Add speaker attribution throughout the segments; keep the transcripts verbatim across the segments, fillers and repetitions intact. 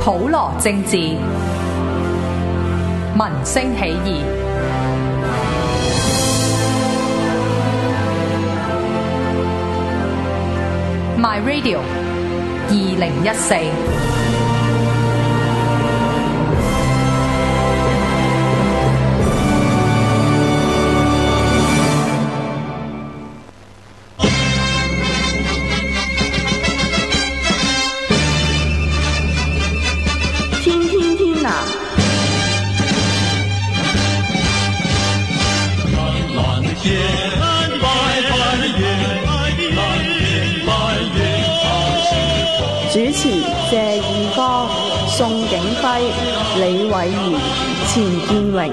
Speaker 1: 普羅政治，民聲起義。My Radio 二零一四。
Speaker 2: 主持謝義方、宋景輝、李偉賢、錢建榮。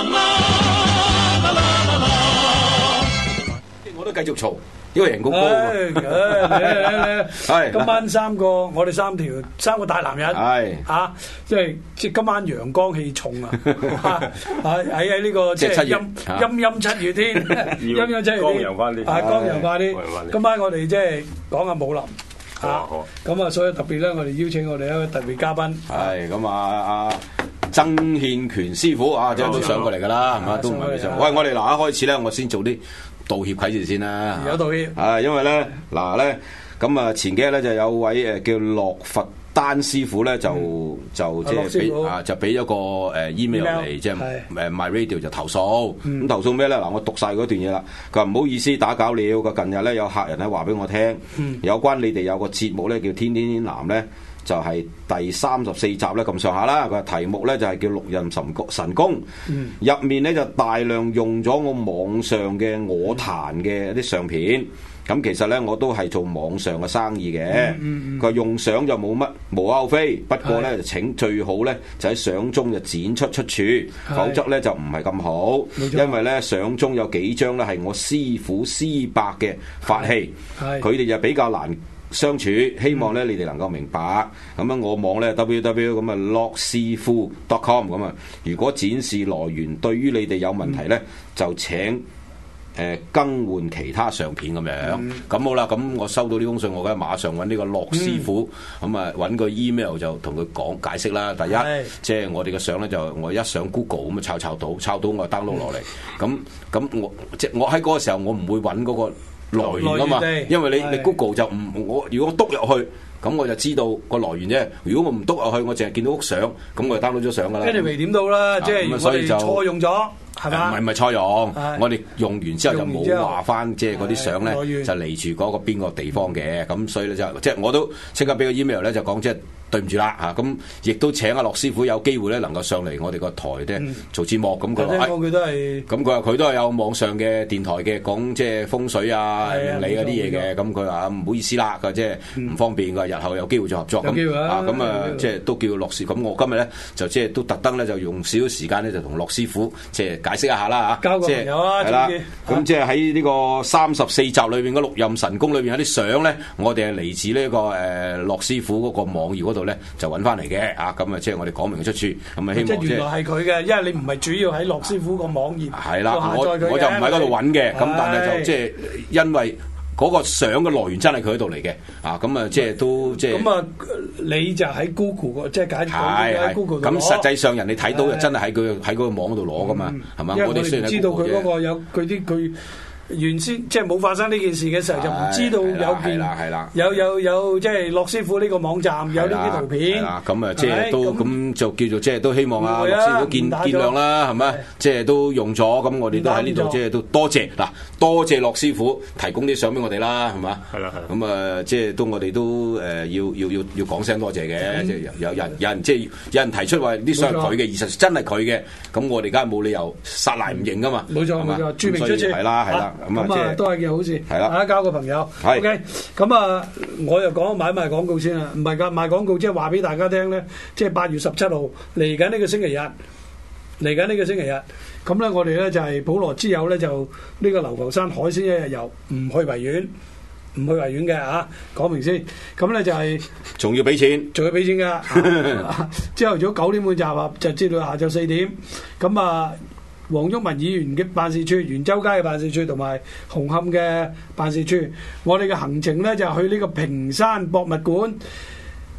Speaker 3: 我都繼續嘈，因為人工高啊！
Speaker 4: 係今晚三個，我哋三條三個大男人，
Speaker 3: 係
Speaker 4: 啊，即係即係今晚陽光氣重啊！喺喺呢個即係陰陰陰七月天，陰陰七月天，
Speaker 5: 光陽翻啲，
Speaker 4: 啊光陽翻啲。今晚我哋即係講下武林。啊，咁啊，所以特別咧，我哋邀請我哋一個特別嘉賓，
Speaker 3: 係咁啊，阿曾憲權師傅啊，即係都上過嚟噶啦，係嘛，都唔係上。喂，我哋嗱一開始咧，我先做啲道歉啟事先啦。
Speaker 4: 有道歉。
Speaker 3: 啊，因為咧嗱咧，咁啊前幾日咧就有位誒叫樂佛丹師傅咧就就即係俾啊就俾咗個誒 email 嚟，即係誒 My Radio 就投訴。咁投訴咩咧？嗱，我讀晒嗰段嘢啦。佢話唔好意思打攪了。個近日咧有客人咧話俾我聽，有關你哋有個節目咧叫天天藍咧，就係第三十四集咧咁上下啦。佢話題目咧就係叫六壬神功神功，入面咧就大量用咗我網上嘅我彈嘅一啲相片。咁其實咧，我都係做網上嘅生意嘅。佢、嗯嗯、用相就冇乜無可厚非，不過咧就請最好咧就喺相中就剪出出處，否則咧就唔係咁好。因為咧相中有幾張咧係我師傅師伯嘅法器，佢哋就比較難相處。希望咧、嗯、你哋能夠明白。咁樣我網咧 w w 咁啊 樂師傅 dot com 咁啊。如果展示來源對於你哋有問題咧，嗯、就請。誒、呃、更換其他相片咁樣，咁、嗯、好啦，咁我收到呢封信，我梗係馬上揾呢個樂師傅，咁啊揾個 email 就同佢講解釋啦。第一，即係我哋嘅相咧就我一上 Google 咁啊抄抄到，抄到我 download 落嚟，咁咁我即係我喺嗰個時候我唔會揾嗰個來源啊嘛，因為你你 Google 就唔我如果我篤入去。咁我就知道個來源啫。如果我唔篤入去，我淨係見到幅相，咁我就 download 咗相噶啦。
Speaker 4: anyway 點到啦，即係我哋錯用咗，係嘛？
Speaker 3: 唔係唔係錯用，我哋用完之後就冇話翻，即係嗰啲相咧就嚟住嗰個邊個地方嘅。咁所以咧就即係我都即刻俾個 email 咧就講即係對唔住啦嚇。咁亦都請阿樂師傅有機會咧能夠上嚟我哋個台咧做節目。咁佢話
Speaker 4: 佢都係
Speaker 3: 咁佢話佢都係有網上嘅電台嘅講即係風水啊命理嗰啲嘢嘅。咁佢話唔好意思啦，佢即係唔方便㗎。日後有機會再合作咁啊，咁啊，即係都叫樂師。咁我今日咧就即係都特登咧就用少少時間咧就同樂師傅即係解釋一下啦嚇。
Speaker 4: 交個朋友啊，
Speaker 3: 係啦。咁即係喺呢個三十四集裏邊嗰六壬神功裏邊有啲相咧，我哋係嚟自呢個誒樂師傅嗰個網頁嗰度咧就揾翻嚟嘅啊。咁啊，即係我哋講明出處。咁啊，希望即係
Speaker 4: 原來係佢嘅，因為你唔係主要喺樂師傅個網頁
Speaker 3: 係啦，我我就唔喺嗰度揾嘅。咁但係就即係因為。嗰個相嘅來源真係佢喺度嚟嘅，啊咁啊，即係都即係。咁啊，
Speaker 4: 你就喺 Google 即係解
Speaker 3: 喺 Google 咁實際上人哋睇到就真係喺佢喺嗰個網度攞噶嘛，係嘛？我哋雖然
Speaker 4: 知道佢嗰個有佢啲佢。原先即係冇發生呢件事嘅時候，就唔知道有件有有有即係樂師傅呢個網站有呢啲圖片。
Speaker 3: 咁啊，即係都咁就叫做即係都希望啊樂師傅見見諒啦，係咪？即係都用咗，咁我哋都喺呢度即係都多謝嗱，多謝樂師傅提供啲相俾我哋啦，係嘛？
Speaker 5: 係啦係。
Speaker 3: 咁啊，即係都我哋都誒要要要要講聲多謝嘅，即係有人有人即係有人提出話啲相係佢嘅，而實真係佢嘅，咁我哋梗係冇理由殺賴唔認噶嘛。
Speaker 4: 冇錯冇錯，著名出處
Speaker 3: 係啦係啦。
Speaker 4: 咁啊，都係件好事。
Speaker 3: 係啦，
Speaker 4: 大家交個朋友。
Speaker 3: 係。
Speaker 4: OK，咁啊，我又講買賣廣告先啦。唔係㗎，賣廣告即係話俾大家聽咧，即係八月十七號嚟緊呢個星期日，嚟緊呢個星期日。咁咧，我哋咧就係普羅之友咧，就呢個流浮山海鮮一日遊，唔去維園，唔去維園嘅嚇，講明先。咁咧就係
Speaker 3: 仲要俾錢，
Speaker 4: 仲要俾錢㗎。朝頭早九點半集合，就至到下晝四點。咁啊。黃毓民議員嘅辦事處、元州街嘅辦事處同埋紅磡嘅辦事處，我哋嘅行程咧就去呢個屏山博物館。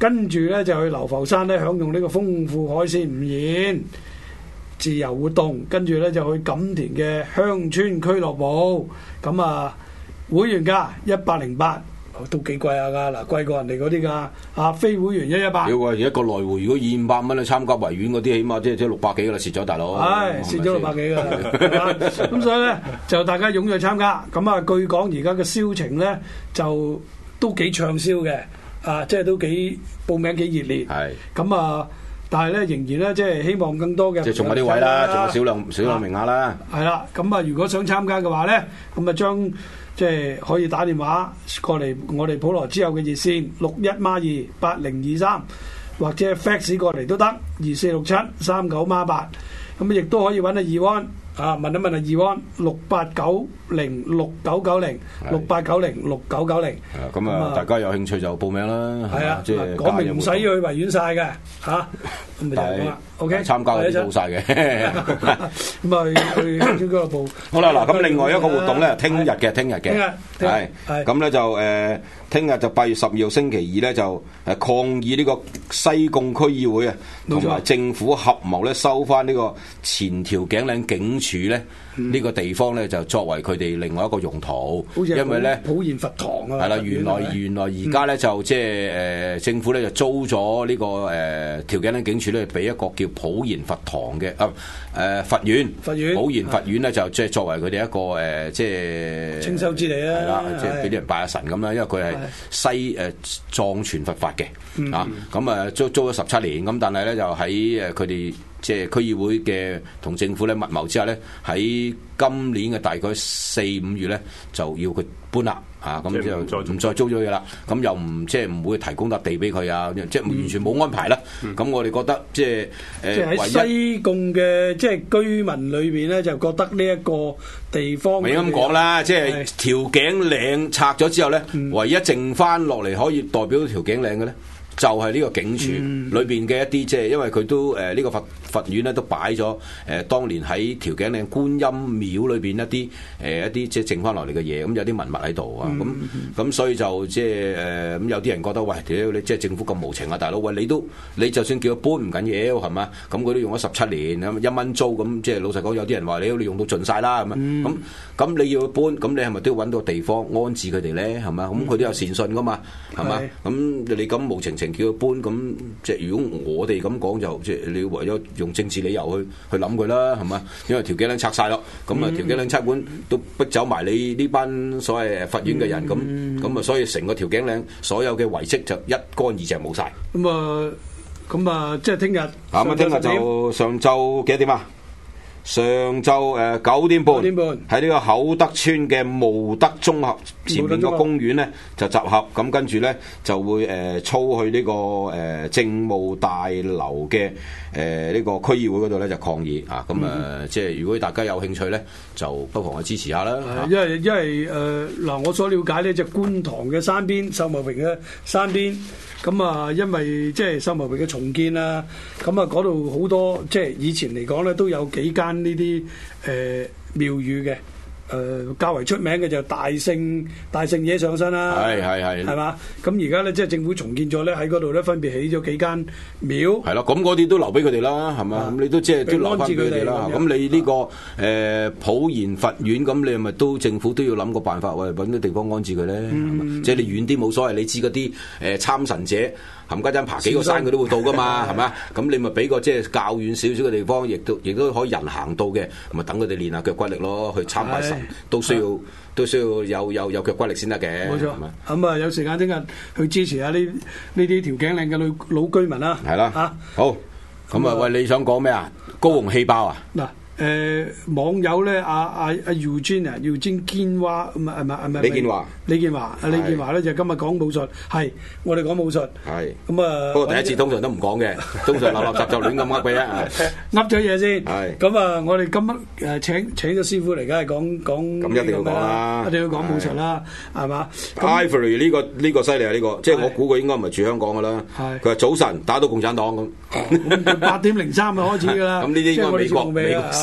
Speaker 4: 跟住咧就去流浮山咧享用呢個豐富海鮮午宴、自由活動，跟住咧就去錦田嘅鄉村俱樂部。咁啊，會員價一百零八。都幾貴下㗎，嗱貴過人哋嗰啲㗎，啊非會員一一八。
Speaker 3: 要話一個來回，如果二五百蚊咧參加維園嗰啲，起碼即係即係六百幾㗎啦，蝕咗大佬。
Speaker 4: 係蝕咗六百幾㗎啦，咁所以咧就大家踴躍參加。咁啊，據講而家嘅銷情咧就都幾暢銷嘅，啊即係都幾報名幾熱烈。係。咁啊，但係咧仍然咧即係希望更多嘅。即係仲有啲位啦，仲有少量少量名額啦。係啦，咁啊如果想參加嘅話咧，咁啊將。即係可以打電話過嚟我哋普羅之友嘅熱線六一孖二八零二三，或者 fax 過嚟都得二四六七三九孖八，咁亦都可以揾阿二安啊問一問阿二安六八九零六九九零六八九零六九九零。咁啊，大家有興趣就報名啦。係啊，即係講明唔使去維園晒嘅嚇，咁咪就係咁啦。O K， 參加嗰啲報晒嘅。咁啊去鄉村俱樂部。好啦，嗱咁另外一個活動咧，聽日嘅，聽日嘅，聽日係係咁咧就誒，聽日就八月十二號星期二咧就誒抗議呢個西貢區議會啊，同埋政府合謀咧收翻呢個前條頸嶺警署咧呢個地方咧就作為佢哋另外一個用途，因為咧普賢佛堂啊，係啦，原來原來而家咧就即係誒政府咧就租咗呢個誒條頸嶺警署咧俾一個叫普賢佛堂嘅啊誒佛院，佛院普賢佛院咧就即係作為佢哋一個誒即係清修之地啊，係啦，即係俾啲人拜下神咁啦，因為佢係西誒藏傳佛法嘅啊，咁啊租租咗十七年，咁但係咧就喺誒佢哋即係區議會嘅同政府咧密謀之下咧，喺今年嘅大概四五月咧就要佢搬啦。啊，咁之後唔再租咗嘢啦，咁又唔即係唔會提供笪地俾佢啊，即係完全冇安排啦。咁、嗯、我哋覺得即係誒，即係喺西貢嘅即係居民裏邊咧，就覺得呢一個地方咪咁講啦，即係條頸嶺拆咗之後咧，嗯、唯一剩翻落嚟可以代表條頸嶺嘅咧，就係呢個警署裏邊嘅一啲即係，因為佢都誒呢、呃這個佛佛院咧都擺咗誒、呃、當年喺條頸嶺觀音廟裏邊一啲誒、呃、一啲即係剩翻落嚟嘅嘢，咁有啲文物喺度啊，咁咁、嗯、所以就即係誒咁有啲人覺得喂，屌你即係政府咁無情啊，大佬，喂你都你就算叫佢搬唔緊要係嘛，咁佢都用咗十七年咁一蚊租，咁即係老實講有啲人話你你用到盡晒啦咁啊，咁咁你要佢搬，咁你係咪都要揾到個地方安置佢哋咧係嘛？咁佢都有善信噶嘛係嘛？咁你咁無情情叫佢搬，咁即係如果我哋咁講就即係你為咗用政治理由去去諗佢啦，係嘛？因為條頸嶺拆晒咯，咁啊條頸嶺差館都逼走埋你呢班所謂佛院嘅人，咁咁啊，所以成個條頸嶺所有嘅遺跡就一乾二淨冇晒。咁啊，咁啊，即係聽日。咁啊，聽日就上晝幾多點啊？上晝誒九點半，喺呢個厚德村嘅慕德綜合前面個公園咧就集合，咁跟住咧就會誒操去呢個誒政務大樓嘅誒呢個區議會嗰度咧就抗議啊！咁誒即係如果大家有興趣咧，就不妨去支持下啦。因為因為誒嗱，我所了解咧就觀塘嘅山邊秀茂坪嘅山邊。咁啊，因為即係秀茂坪嘅重建啦，咁啊嗰度好多即係以前嚟講咧，都有幾間呢啲誒廟宇嘅。誒、呃、較為出名嘅就大聖大聖爺上身啦，係係係，係嘛？咁而家咧即係政府重建咗咧，喺嗰度咧分別起咗幾間廟，係咯。咁嗰啲都留俾佢哋啦，係嘛？咁、嗯、你都即係都留翻俾佢哋啦。咁你呢、這個誒、呃、普賢佛院，咁你係咪都政府都要諗個辦法，喂揾啲地方安置佢咧？嗯、即係你遠啲冇所謂，你知嗰啲誒參神者。冚家陣爬幾個山佢都會到噶嘛，係咪？咁你咪俾個即係較遠少少嘅地方，亦都亦都可以人行到嘅，咪等佢哋練下腳骨力咯，去參拜神都需要都需要有有有腳骨力先得嘅。冇錯，咁啊有時間聽日去支持下呢呢啲條頸嶺嘅老老居民啦。係啦，嚇好。咁啊，喂，你想講咩啊？高雄氣爆啊！嗱。誒、呃、網友咧，阿阿阿 Eugene 啊 Eugene 堅華唔係唔係唔係李建華，李建華，阿李建華咧就今日講武術，係我哋講武術，係咁啊。不過第一次通常都唔講嘅，通常垃垃雜雜亂咁噏嘅啫，噏咗嘢先。係咁啊，我哋今日誒請請咗師傅嚟，梗係講講咁一定要講啦，一定要講武術啦，係嘛 ？Ivory 呢個呢個犀利啊！呢個即係我估佢應該唔係住香港噶啦。係佢話早晨打到共產黨咁，八點零三就開始噶啦。咁呢啲應該美國美國。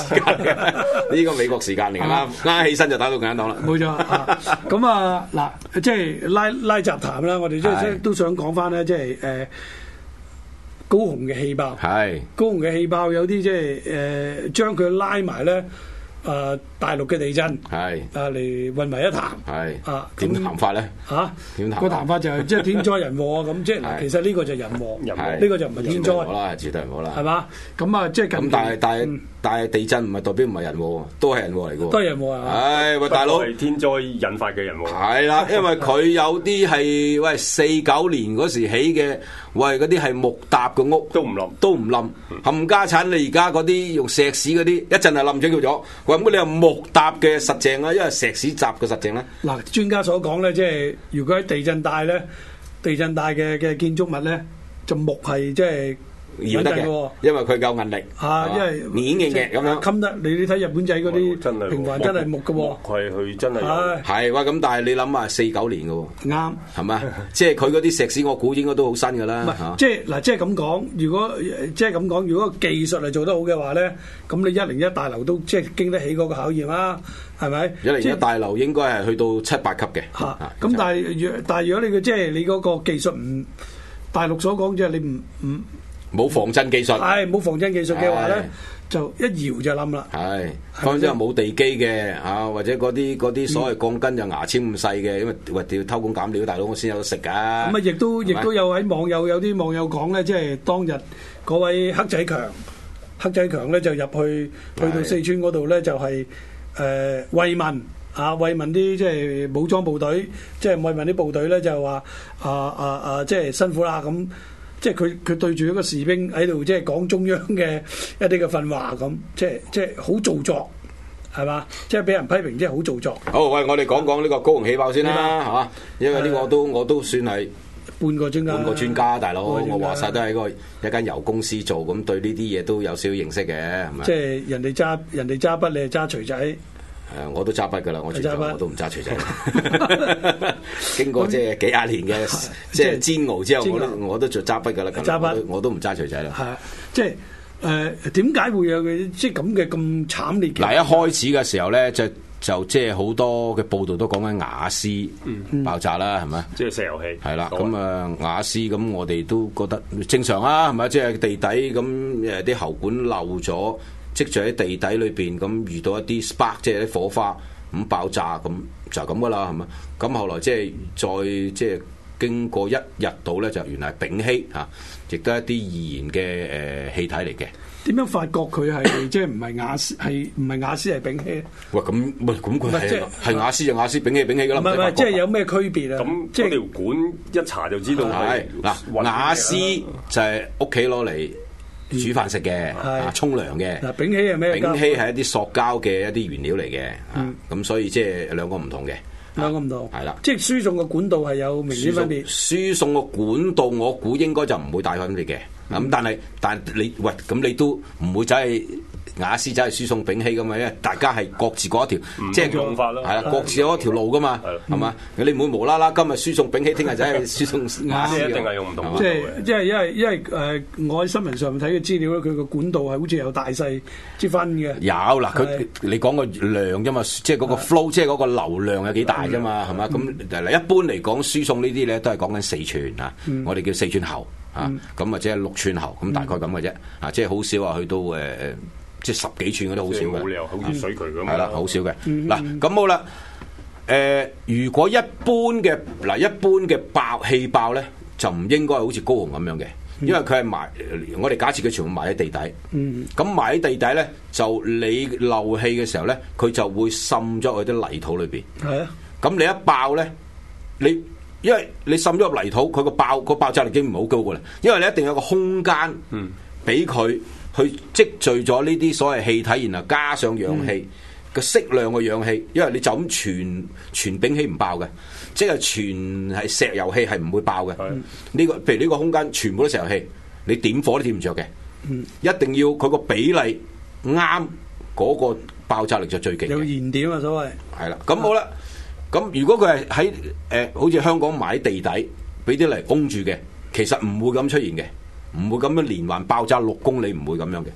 Speaker 3: 時間嘅，呢個美國時間嚟㗎啦，啱起身就打到共產黨啦。
Speaker 4: 冇錯啊！咁啊嗱，即係拉拉雜談啦，我哋即係都想講翻咧，即係誒高雄嘅氣爆，
Speaker 3: 係
Speaker 4: 高雄嘅氣爆有啲即係誒將佢拉埋咧。誒、呃、大陸嘅地震係啊嚟混為一談係啊點談法咧嚇點談個談法就係即係天災人禍啊咁即係其實呢個就係人禍人禍呢個就唔係天災
Speaker 3: 啦絕對人禍啦係
Speaker 4: 嘛咁啊即係咁
Speaker 3: 但係但係、嗯、但係地震唔係代表唔係人禍都係人禍嚟㗎喎
Speaker 4: 都係人禍啊
Speaker 3: 唉喂大佬
Speaker 5: 係天災引發嘅人禍
Speaker 3: 係啦因為佢有啲係喂四九年嗰時起嘅喂嗰啲係木搭嘅屋
Speaker 5: 都唔冧
Speaker 3: 都唔冧冚家產你而家嗰啲用石屎嗰啲一陣係冧咗叫咗。咁你又木搭嘅實淨啦，因為石屎搭嘅實淨咧。嗱，
Speaker 4: 專家所講咧，即係如果喺地震帶咧，地震帶嘅嘅建築物咧，就木係即係
Speaker 3: 搖得嘅，因為佢夠韌力。
Speaker 4: 嚇，因為
Speaker 3: 碾嘅嘅咁樣。
Speaker 4: 襟得你你睇日本仔嗰啲平台真係木嘅喎。
Speaker 5: 係佢真係。
Speaker 3: 係哇，咁但係你諗下四九年嘅喎。
Speaker 4: 啱。
Speaker 3: 係嘛？即係佢嗰啲石屎，我估應該都好新㗎啦。
Speaker 4: 唔係，即係嗱，即係咁講。如果即係咁講，如果技術係做得好嘅話咧，咁你一零一大樓都即係經得起嗰個考驗啦，係咪？
Speaker 3: 一零一大樓應該係去到七八級嘅。
Speaker 4: 嚇。咁但係若但係如果你嘅即係你嗰個技術唔大陸所講即係你唔唔。
Speaker 3: 冇防震技術，
Speaker 4: 係冇防震技術嘅話咧，就一搖就冧啦。
Speaker 3: 係，反正冇地基嘅嚇，或者嗰啲嗰啲所謂鋼筋就牙籤咁細嘅，因為喂要偷工減料，大佬我先有得食㗎。咁
Speaker 4: 啊，亦都亦都有喺網友有啲網友講咧，即係當日嗰位黑仔強，黑仔強咧就入去去到四川嗰度咧，就係誒慰問啊，慰問啲即係武裝部隊，即係慰問啲部隊咧就話啊啊啊，即係辛苦啦咁。即係佢佢對住一個士兵喺度，即係講中央嘅一啲嘅訓話咁，即係即係好做作，係嘛？即係俾人批評，即係好做作。
Speaker 3: 好，喂，我哋講講呢個高雄氣爆先啦，係嘛？因為呢個都我都算係
Speaker 4: 半個專家，
Speaker 3: 半個專家，大佬，我話晒都係個一間油公司做，咁對呢啲嘢都有少少認識嘅，係咪？
Speaker 4: 即係人哋揸人哋揸筆，你係揸錘仔。
Speaker 3: 誒，我都揸筆噶啦，我最我都唔揸錘仔。經過即係幾廿年嘅即係煎熬之後，我都我都做揸筆噶啦。揸筆我都唔揸錘仔啦。係
Speaker 4: 即係誒點解會有嘅即係咁嘅咁慘烈嘅？
Speaker 3: 嗱，一開始嘅時候咧，就就即係好多嘅報道都講緊瓦斯爆炸啦，係咪？
Speaker 5: 即係石油氣。係
Speaker 3: 啦，咁啊瓦斯咁，我哋都覺得正常啊，係咪？即係地底咁誒啲喉管漏咗。積住喺地底裏邊，咁遇到一啲 spark，即係啲火花咁爆炸，咁就係咁噶啦，係嘛？咁後來即係再即係經過一日到咧，就原來係丙烯嚇，亦都係一啲易燃嘅誒氣體嚟嘅。
Speaker 4: 點樣發覺佢係即係唔係瓦斯係唔係瓦斯係丙烯？
Speaker 3: 喂，咁喂咁佢係係瓦斯就瓦斯，丙烯丙烯噶啦。唔係唔係，
Speaker 4: 即係有咩區別啊？
Speaker 5: 咁即係條管一查就知道係
Speaker 3: 嗱，瓦斯就係屋企攞嚟煮飯食嘅，啊沖涼嘅。
Speaker 4: 嗱，丙烯係咩？
Speaker 3: 丙烯係一啲塑膠嘅一啲原料嚟嘅，啊咁所以即係兩個唔同嘅。
Speaker 4: 兩個唔同，
Speaker 3: 係啦，
Speaker 4: 即係輸送嘅管道係有明顯分別。
Speaker 3: 輸送嘅管道我估應該就唔會大分別嘅。咁、嗯、但係但係你喂咁你都唔會走去瓦斯走去輸送丙烯咁嘛，因為大家係各自嗰一條，即係
Speaker 5: 用法啦，
Speaker 3: 係啦，各自嗰一條路噶嘛，係嘛？你唔會無啦啦今日輸送丙烯，聽日走去輸送瓦斯，
Speaker 5: 一定係用唔同。
Speaker 4: 即係即係因為因為誒、呃，我喺新聞上睇嘅資料咧，佢個管道係好似有大細之分嘅。有
Speaker 3: 嗱，佢你講個量啫嘛，即係嗰個 flow，即係嗰個流量有幾大啫嘛，係嘛？咁嗱、嗯，一般嚟講輸送呢啲咧都係講緊四寸啊，嗯、我哋叫四寸喉。啊，咁或者係六寸喉，咁大概咁嘅啫，啊，即係好少話去到誒誒，即係十幾寸嗰啲好少嘅，
Speaker 5: 冇理由好似水渠咁。
Speaker 3: 係啦，好少嘅。嗱，咁好啦，誒，如果一般嘅嗱，一般嘅爆氣爆咧，就唔應該好似高雄咁樣嘅，因為佢係埋，我哋假設佢全部埋喺地底，咁埋喺地底咧，就你漏氣嘅時候咧，佢就會滲咗去啲泥土裏邊。係啊，咁你一爆咧，你因為你滲咗入泥土，佢個爆個爆炸力已經唔係好高噶啦，因為你一定有個空間，俾佢去積聚咗呢啲所謂氣體，然後加上氧氣個適量嘅氧氣，因為你就咁全全丙烯唔爆嘅，即係全係石油氣係唔會爆嘅。呢、這個譬如呢個空間全部都石油氣，你點火都點唔着嘅，嗯、一定要佢個比例啱，嗰個爆炸力就最勁。
Speaker 4: 有燃點啊，所謂
Speaker 3: 係啦，咁好啦。咁如果佢係喺誒，好似香港埋地底，俾啲嚟封住嘅，其實唔會咁出現嘅，唔會咁樣連環爆炸六公里，唔會咁樣嘅。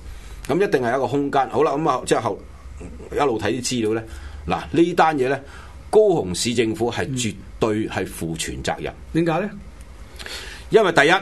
Speaker 3: 咁一定係一個空間。好啦，咁啊，即係後一路睇啲資料咧，嗱呢單嘢咧，高雄市政府係絕對係負全責任。
Speaker 4: 點解咧？
Speaker 3: 因為第一，呢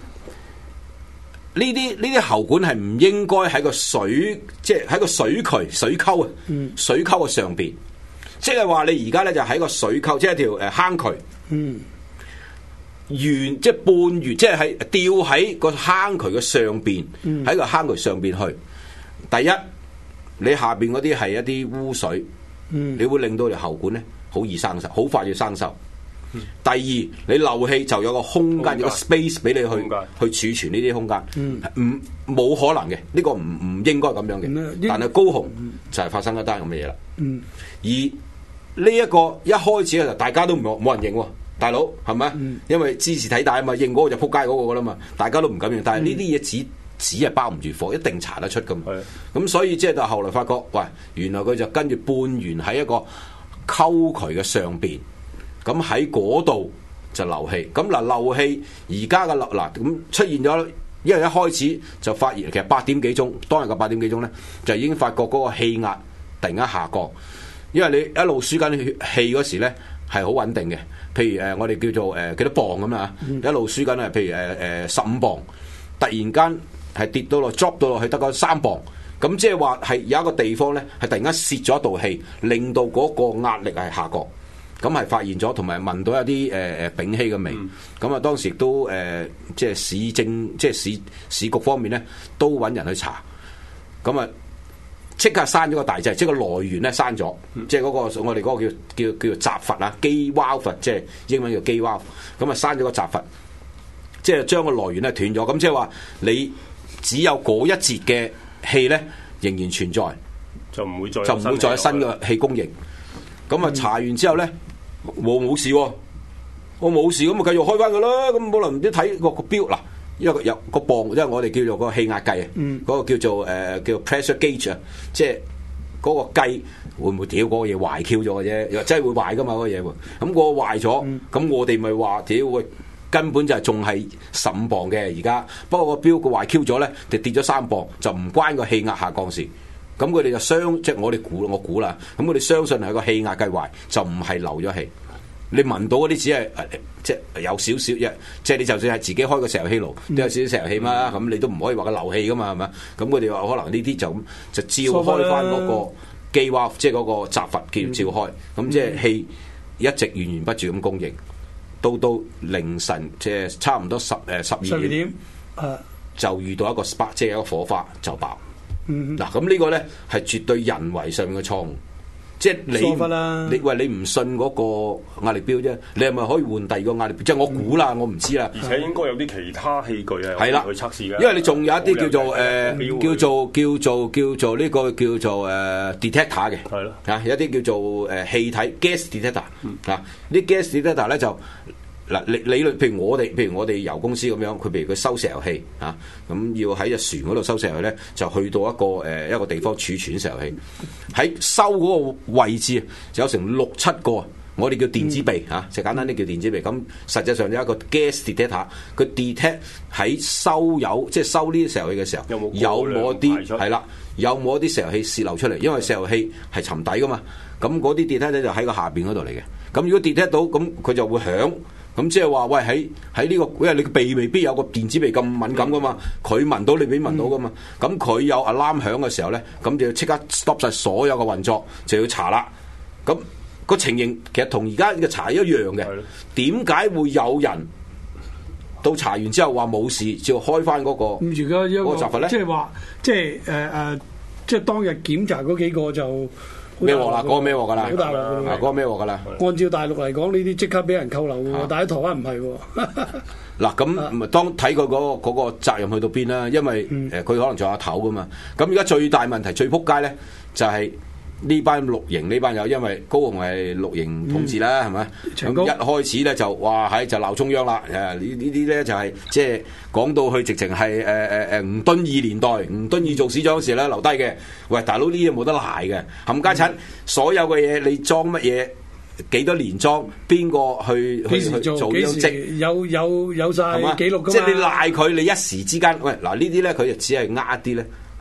Speaker 3: 啲呢啲喉管係唔應該喺個水，即係喺個水渠、水溝啊，嗯、水溝嘅上邊。即係話你而家咧就喺個水溝，即係一條誒坑渠，嗯，圓即係半圓，即係喺吊喺個坑渠嘅上邊，喺、嗯、個坑渠上邊去。第一，你下邊嗰啲係一啲污水，嗯，你會令到條喉管咧好易生鏽，好快要生鏽。嗯、第二，你漏氣就有個空間，有個 space 俾你去去儲存呢啲空間，唔冇、嗯、可能嘅，呢、呢個唔唔應該咁樣嘅。嗯、但係高雄就係發生一單咁嘅嘢啦。嗯、而呢一個一開始嘅時候，大家都冇冇人認喎，大佬係咪？嗯、因為支持體大啊嘛，認嗰個就撲街嗰個噶啦嘛，大家都唔敢認。但係呢啲嘢紙紙係包唔住火，一定查得出噶嘛。咁的所以即係到後來發覺，喂，原來佢就跟住半圓喺一個溝渠嘅上邊，咁喺嗰度就漏氣。咁嗱漏氣，而家嘅漏嗱咁出現咗，因為一開始就發現其實八點幾鐘，當日嘅八點幾鐘咧，就已經發覺嗰個氣壓突然間下降。因為你一路輸緊氣嗰時咧係好穩定嘅，譬如誒、呃、我哋叫做誒幾、呃、多磅咁啊，嗯、一路輸緊啊，譬如誒誒十五磅，突然間係跌到落 drop 到落去得個三磅，咁即係話係有一個地方咧係突然間泄咗一道氣，令到嗰個壓力係下降，咁係發現咗，同埋聞到一啲誒誒丙烯嘅味，咁啊、嗯、當時都誒、呃、即係市政即係市市局方面咧都揾人去查，咁啊。即刻刪咗個大掣，即係個來源咧刪咗，嗯、即係嗰、嗰個我哋嗰個叫叫叫做閘閥啊，機 valve，即係英文叫機 valve，咁啊刪咗個閘閥，即係將個來源咧斷咗，咁即係話你只有嗰一節嘅氣咧仍然存在，
Speaker 5: 就唔會再
Speaker 3: 就唔會再有新嘅氣供應。咁啊、嗯、查完之後咧冇冇事、啊，我冇事，咁啊繼續開翻佢啦。咁可能唔知睇個個標嗱。因為有個磅，即係我哋叫做個氣壓計啊，嗰、嗯、個叫做誒、呃、叫做 pressure gauge 啊，即係嗰個計會唔會屌嗰個嘢壞 Q 咗嘅啫？又真係會壞噶嘛嗰個嘢喎？咁、嗰個壞咗，咁、嗯、我哋咪話屌會根本就係仲係十五磅嘅而家，不過個標個壞 Q 咗咧，就跌咗三磅，就唔關個氣壓下降事。咁佢哋就相即係我哋估，我估啦。咁我哋相信係個氣壓計壞，就唔係漏咗氣。你聞到嗰啲只係即係有少少一，即係你就算係自己開個石油氣爐，都有少少石油氣嘛，咁、嗯、你都唔可以話佢漏氣噶嘛，係咪？咁佢哋話可能呢啲就咁就照開翻嗰個機瓦，即係嗰個閘閥叫照開，咁、嗯、即係氣一直源源不絕咁供應，到到凌晨即係差唔多十誒十二點，誒就遇到一個 spark，即係一個火花就爆。嗱咁、嗯、呢個咧係絕對人為上面嘅錯誤。即係你，你喂你唔信嗰個壓力表啫？你係咪可以換第二個壓力表？即係我估啦，我唔知啦。
Speaker 5: 而且應該有啲其他器具係可以去測試嘅。
Speaker 3: 因為你仲有一啲叫做誒叫做叫做叫做呢個叫做誒 detector 嘅。係咯。啊，有啲叫做誒氣體 gas detector 啊，啲 gas detector 咧就。嗱，理理論，譬如我哋，譬如我哋油公司咁樣，佢譬如佢收石油氣啊，咁要喺隻船嗰度收石油氣咧，就去到一個誒、呃、一個地方儲存石油氣。喺收嗰個位置就有成六七個，我哋叫電子臂嚇，就簡單啲叫電子臂。咁實際上有一個 gas detector，佢 detect 喺收油，即係收呢啲石油氣嘅時候，有冇啲係啦，有冇啲石油氣泄漏出嚟？因為石油氣係沉底噶嘛，咁嗰啲 detector 就喺個下邊嗰度嚟嘅。咁如果 detect 到，咁佢就會響。咁即係話，喂喺喺呢個，因為你個鼻未必有個電子鼻咁敏感噶嘛，佢聞、嗯、到你俾聞到噶嘛，咁佢、嗯、有 alarm 響嘅時候咧，咁就要即刻 stop 晒所有嘅運作，就要查啦。咁、個情形其實同而家嘅查一樣嘅，點解的會有人到查完之後話冇事，就開翻嗰、嗰個嗰個閘閥咧？
Speaker 4: 即係話，即係誒誒，即係當日檢查嗰幾個就。
Speaker 3: 咩鑊啦？嗰個咩鑊噶啦？
Speaker 4: 好大鑊㗎！
Speaker 3: 嗰個咩鑊噶啦？
Speaker 4: 按照大陸嚟講，呢啲即刻俾人扣留喎，啊、但喺台灣唔係喎。
Speaker 3: 嗱咁，咪當睇佢嗰個嗰個責任去到邊啦？因為誒，佢、嗯呃、可能做阿頭噶嘛。咁而家最大問題、最撲街咧，就係、是。呢班綠營呢班友，因為高雄係綠營統治啦，係咪、嗯？咁吧一開始咧就哇喺就鬧中央啦，誒呢呢啲咧就係即係講到去直情係誒誒誒吳敦義年代，吳敦義做市長嗰時咧留低嘅。喂，大佬呢啲冇得賴嘅，冚家鏟所有嘅嘢你裝乜嘢？幾多年裝？邊個去去去做呢樣職？
Speaker 4: 有有有曬記錄㗎嘛？
Speaker 3: 即係你賴佢，你一時之間，喂嗱呢啲咧佢就只係呃啲咧。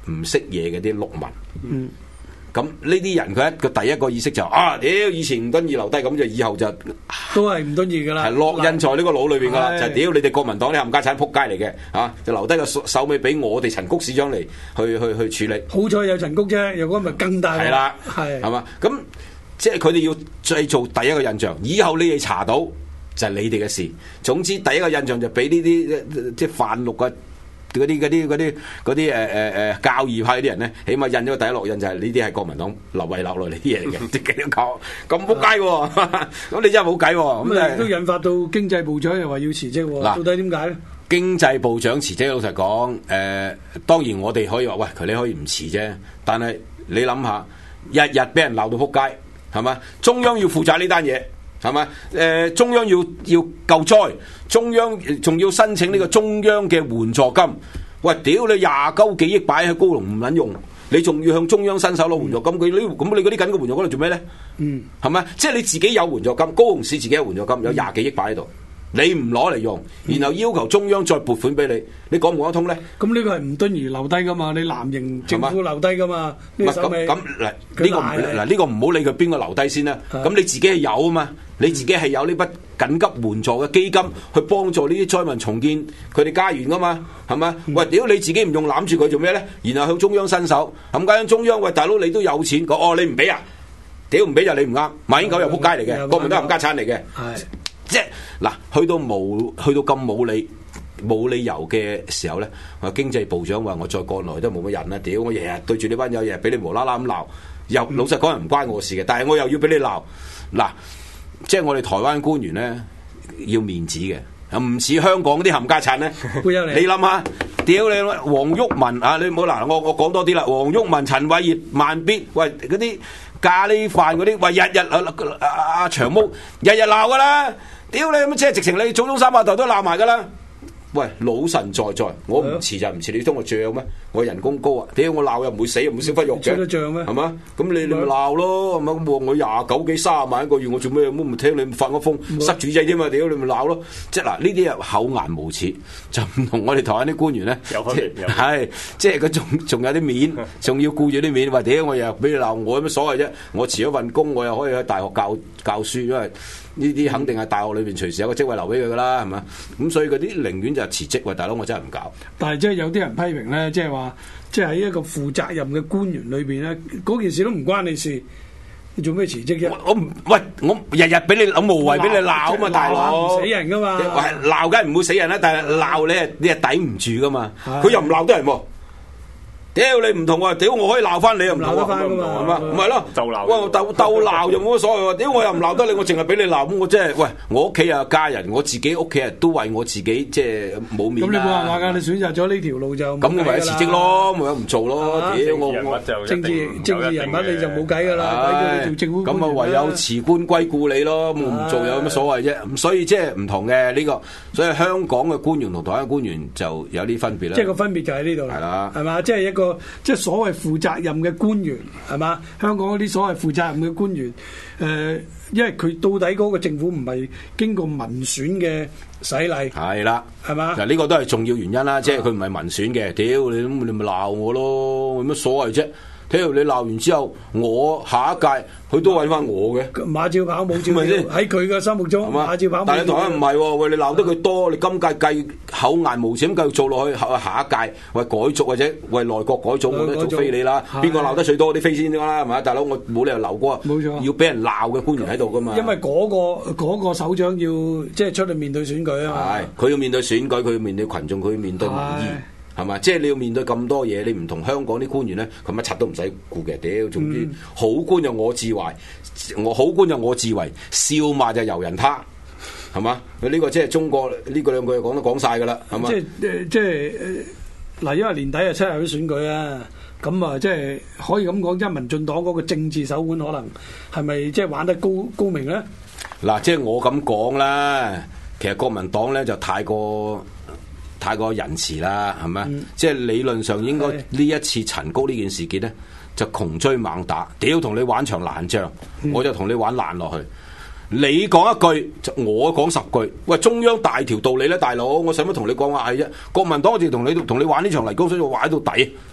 Speaker 3: 唔識嘢嘅啲碌民。
Speaker 4: 嗯。
Speaker 3: 咁呢啲人佢一個第一個意識就啊，屌以前吳敦義留低，咁就以後就
Speaker 4: 都係吳敦義噶啦，
Speaker 3: 係落印在呢個腦裏邊噶啦，
Speaker 4: 是
Speaker 3: 就屌你哋國民黨啲冚家鏟撲街嚟嘅嚇，就留低個手尾俾我哋陳菊市長嚟去去去處理。
Speaker 4: 好彩有陳菊啫，如果咪更大。
Speaker 3: 係啦，
Speaker 4: 係
Speaker 3: 係嘛？咁即係佢哋要製造第一個印象，以後你哋查到就係你哋嘅事。總之第一個印象就俾呢啲即係泛綠啊。嗰啲嗰啲嗰啲嗰啲誒誒誒教義派啲人咧，起碼印咗個第一落印就係呢啲係國民黨留遺留落嚟啲嘢嚟嘅，即係咁講咁撲街喎，咁你真係冇計喎，咁
Speaker 4: 都引發到經濟部長又話要辭職喎，到底點解咧？
Speaker 3: 經濟部長辭職，老實講，誒、呃、當然我哋可以話喂佢你可以唔辭啫，但係你諗下，日日俾人鬧到撲街，係嘛？中央要負責呢單嘢。係嘛？誒、呃，中央要要救災，中央仲要申請呢個中央嘅援助金。喂，屌你廿九幾億擺喺高龍唔撚用，你仲要向中央伸手攞援助金？佢呢咁你嗰啲緊嘅援助金度做咩咧？嗯，係咪？即係你自己有援助金，高雄市自己有援助金，有廿幾億擺喺度。你唔攞嚟用，然後要求中央再撥款俾你，你講唔講得通咧？咁呢個係吳敦義留低噶嘛？你藍營政府留低噶嘛？唔係咁咁嗱，呢個嗱呢個唔好理佢邊個留低先啦。咁你自己係有啊嘛？你自己係有呢筆緊急援助嘅基金去幫助呢啲災民重建佢哋家園噶嘛？係咪？喂，屌你自己唔用攬住佢做咩咧？然後向中央伸手，咁解中央喂大佬你都有錢，講哦你唔俾啊？屌唔俾就你唔啱，馬英九又撲街嚟嘅，國民都係冚家產嚟嘅。即係嗱，去到冇去到咁冇理冇理由嘅時候咧，我經濟部長話我再過來都冇乜人啦，屌我日日對住呢班友，日日俾你無啦啦咁鬧，又老實講係唔關我事嘅，但係我又要俾你鬧，嗱，即係我哋台灣官員咧要面子嘅，唔似香港啲冚家產咧，你諗下，屌你黃毓民啊，你唔好嗱，我我講多啲啦，黃毓民、陳偉業、慢必，喂嗰啲咖喱飯嗰啲，喂日日啊阿阿長毛日日鬧噶啦。屌你咁即係直情你祖宗三百代都鬧埋噶啦！喂，老神在在，我唔辭就唔辭，你通我脹咩？我人工高啊！屌我鬧又唔會死，又唔會消忽肉嘅，係嘛？咁你你咪鬧咯，係嘛？咁我廿九幾卅萬一個月，我做咩？咁唔聽你發個風塞住劑添嘛？屌你咪鬧咯！即係嗱，呢啲啊厚顏無恥，就唔同我哋台灣啲官員咧，係即係佢仲仲有啲面，仲要顧住啲面。話屌我又俾你鬧，我有乜所謂啫？我辭咗份工，我又可以喺大學教教書，因為呢啲肯定係大學裏邊隨時有個職位留俾佢噶啦，係嘛？咁所以嗰啲寧願就辭職。喂，大佬我真係唔搞。但係即係有啲人批評咧，即係話，即係喺一個負責任嘅官員裏邊咧，嗰件事都唔關你事，你做咩辭職啫？我唔喂，我日日俾你，我無謂俾你鬧啊嘛，大佬。唔死人噶嘛？喂，鬧梗係唔會死人啦，但係鬧你係你係抵唔住噶嘛？佢又唔鬧得人喎。屌你唔同喎！屌我可以鬧翻你又唔鬧得翻噶嘛？係嘛？唔係咯，鬥鬧。喂，鬥鬥鬧就冇乜所謂喎！屌我又唔鬧得你，我淨係俾你鬧咁，我即係喂，我屋企有家人，我自己屋企人都為我自己即係冇面。咁你冇辦法㗎，你選擇咗呢條路就咁，我咪辭職咯，咪唔做咯。屌我我政治政治人物你就冇計㗎啦，做政府官員咁啊，唯有辭官歸故里咯，我唔做有乜所謂啫？咁所以即係唔同嘅呢個，所以香港嘅官員同台灣官員就有啲分別啦。即係個分別就喺呢度啦，係啦，係嘛？即係一個。即係所謂負責任嘅官員係嘛？香港嗰啲所謂負責任嘅官員，誒、呃，因為佢到底嗰個政府唔係經過民選嘅洗禮，係啦，係嘛？嗱，呢個都係重要原因啦，即係佢唔係民選嘅，屌你咁你咪鬧我咯，有乜所謂啫？屌你鬧完之後，我下一屆佢都揾翻我嘅，馬照跑，冇照跳，喺佢嘅心目中，馬照跑。但係台灣唔係喎，喂你鬧得佢多，你今屆計厚顏無恥咁繼續做落去，下下一屆喂改組或者為內閣改組，我都做飛你啦。邊個鬧得最多啲飛先啦？係咪？大佬我冇理由留過，冇錯，要俾人鬧嘅官員喺度噶嘛。因為嗰個嗰個首長要即係出嚟面對選舉啊嘛。係，佢要面對選舉，佢要面對群眾，佢要面對民意。係嘛？即係你要面對咁多嘢，你唔同香港啲官員咧，佢乜柒都唔使顧嘅。屌，總之好官就我自為，我好官就我自為，笑罵就由人他，係嘛？佢、這、呢個即係中國呢、這個兩句講都講晒㗎啦，係嘛？即係即係嗱，因為年底啊七日啲選舉啊，咁啊即係可以咁講，即係民進黨嗰個政治手腕可能係咪即係玩得高高明咧？嗱，即係我咁講啦，其實國民黨咧就太過。太過仁慈啦，係咪？嗯、即係理論上應該呢一次陳菊呢件事件咧，就窮追猛打，屌同你玩場爛仗，嗯、我就同你玩爛落去。你講一句，就我講十句。喂，中央大條道理咧，大佬，我使乜同你講話係啫？國民黨我哋同你同你玩呢場泥膏水，我玩到底。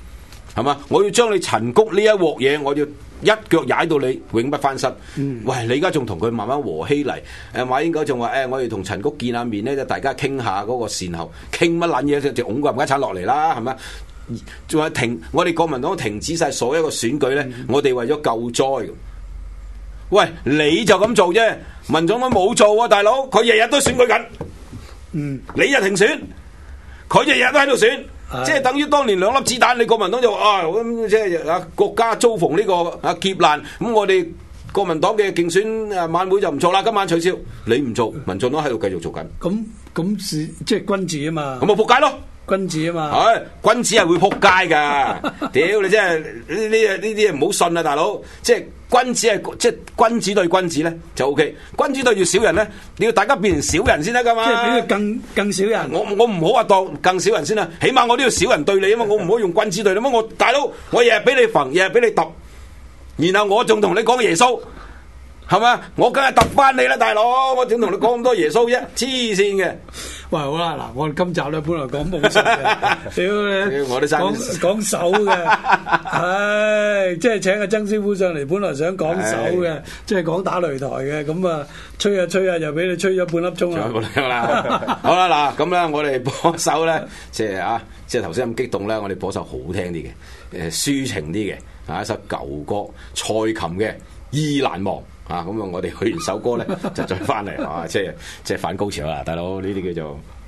Speaker 3: 係嘛？我要將你陳谷呢一鑊嘢，我要一腳踩到你永不翻身。嗯、喂，你而家仲同佢慢慢和稀泥？誒馬英九仲話誒，我哋同陳谷見下面咧，就大家傾下嗰個善後，傾乜撚嘢啫？就拱個冚家鏟落嚟啦，係咪？仲有停，我哋國民黨停止晒所有嘅選舉咧，嗯、我哋為咗救災。喂，你就咁做啫，民眾都冇做啊，大佬，佢日日都選舉緊。嗯，你又停選，佢日日都喺度選。即係等於當年兩粒子彈，你國民黨就話啊，咁即係啊國家遭逢呢個啊劫難，咁我哋國民黨嘅競選啊晚會就唔做啦，今晚取消。你唔做，民眾黨喺度繼續做緊。
Speaker 4: 咁咁是即係君子啊嘛。咁
Speaker 3: 咪仆街咯，
Speaker 4: 君子啊嘛。
Speaker 3: 係君子係會仆街噶。屌你真係呢啲呢啲嘢唔好信啊，大佬。即係君子係即係君子對君子咧就 O K， 君子對住小人咧，你要大家變成小人先得噶嘛。
Speaker 4: 即係比佢更更少人。
Speaker 3: 我我唔好話當更少人先啦，起碼我都要小人對你啊嘛，我唔好用君子對你啊嘛。我大佬，我日日俾你揈，日日俾你揼，然後我仲同你講耶穌。係嘛？我梗係揼翻你啦，大佬！我點同你講咁多耶穌啫？黐線嘅。
Speaker 4: 喂，好啦，嗱，我哋今集咧本來講武術嘅，屌你，
Speaker 3: 我都
Speaker 4: 講講手嘅，唉，即係請阿曾師傅上嚟，本來想講手嘅，即係講打擂台嘅，咁啊，吹下吹下又俾你吹咗半粒鐘啦。半粒鐘啦，好啦，嗱，咁咧我哋播首咧，即係啊，即係頭先咁激動咧，我哋播首好聽啲嘅，誒，抒情啲嘅，啊，一首舊歌，蔡琴嘅《意難忘》。啊，咁啊，我哋去完首歌咧，就再翻嚟，啊，即係即係反高潮啦，大佬呢啲叫做。